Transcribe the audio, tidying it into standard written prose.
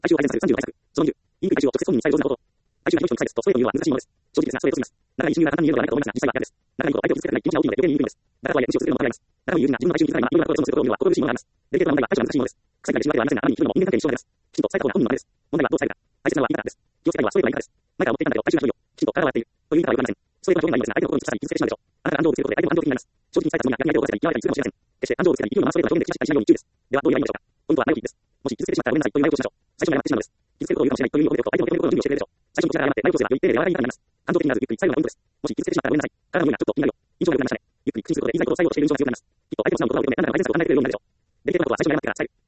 収を改善させる30の対策。その2、言いにくい回収を直接本人に伝える上手なこと。回収が非常に細いですと、ストレートに言うのは難しいものです。正直ですが、それと言います。中身に収入が簡単に見えるのではないかと思いますが、実際は逆です。中身と相手を傷つけたくない気持ちが大きいので、余計に言いにくいのです。だからとはいえ、無視を続けるのも考えます。中身に友人が自分の回収に気づかないまま、言うようなことをすることを見るのは心苦しいものがあります。デリケートな問題は対処が難しいものです。臭いから収入がありませんが、中身に聞くのも人間関係に支障があります。きちんと伝えた方が本人のためです。問題はどう伝えるか。大切なのは言い方です。気をつけたいのはストレートな言い方です。前から持っていたんだけど、回収がひどいよ。きちんと体はやっている。という言い方はよくありません。ストレートな表現がいいのですが、相手の心にさらに傷つけてしまうでしょう。あなたが感情をぶつけることで相手も感情的になります。正直に伝えたつもりが逆に相手を怒らせたり、嫌われたりするかもしれません。決して感情をぶつけたり、言うのはストレートな表現で口がしっかりしないように注意です。では、どういう意味でしょうか。ポイントは前置きです。もし傷つけてしまったらごめんなさいという前置きをしましょう。最初に謝ってしまうのです。傷つけることを言うかもしれないという意味を込めておくと、相手も受け止めることの準備をしてくれるでしょう。最初にこちらが謝って前置きをすれば、より丁寧で柔らかい言い方になります。感情的になるゆっくり最後のポイントです。もし傷つけてしまったらごめんなさい。体の言うなちょっと気になるよ。印象が良くなりましたね。ゆっくり口にすることで言いたいことを最後としている印象が強くなります。きっと相手も素直なことを認め、あなたが改善することがうまくいくようになるでしょう。デリケートなことは最初に謝ってから伝える。